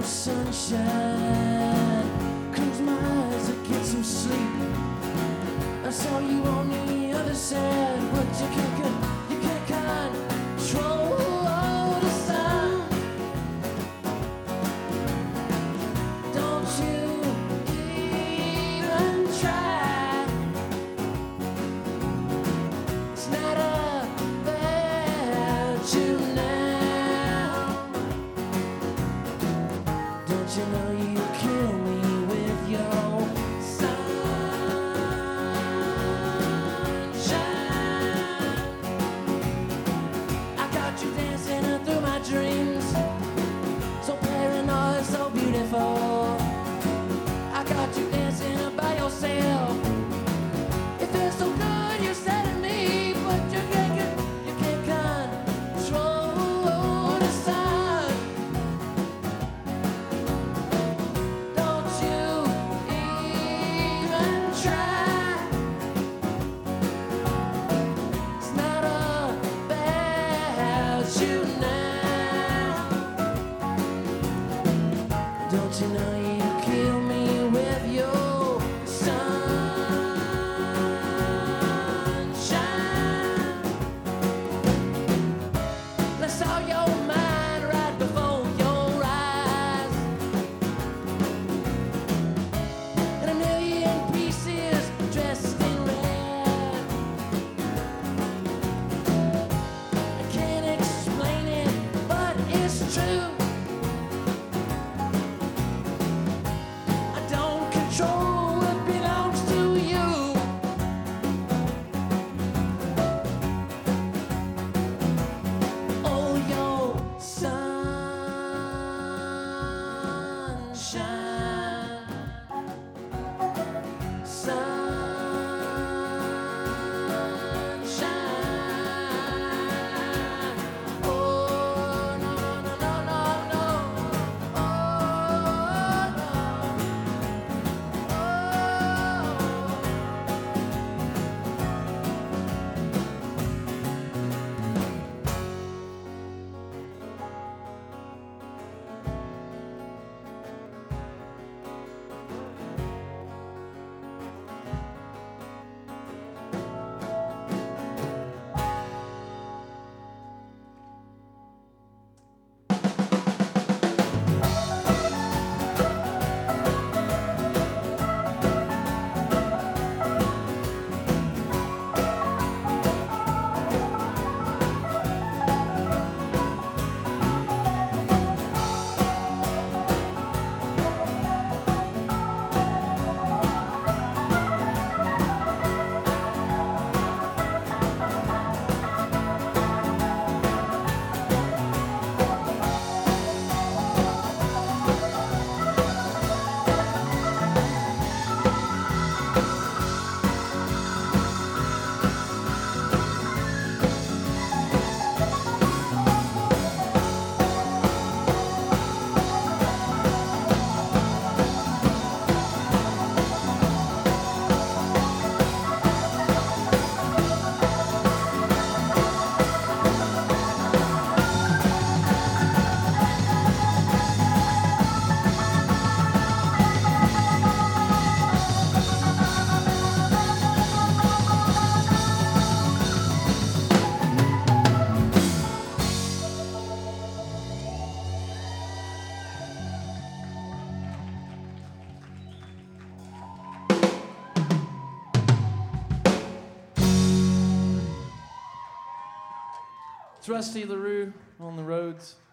sunshine. Close my eyes to get some sleep. I saw you on the other side, but you can't control the sun. Don't you even try. It's not about you now. Don't you know you kill me with your sunshine? I got you dancing through my dreams, so paranoid, so beautiful. I got you dancing by yourself. It feels so good, you're setting me, but you can't control the sun. Don't you even try. It's not about you now. Don't you know you kill me with your sunshine? I saw your mind right before your eyes, in a million pieces dressed in red. I can't explain it, but it's true. I don't control what belongs to you. Oh, your sunshine, sunshine. Oh, no, no, no, no, no. Oh, no. It's Rusty LaRue on the roads.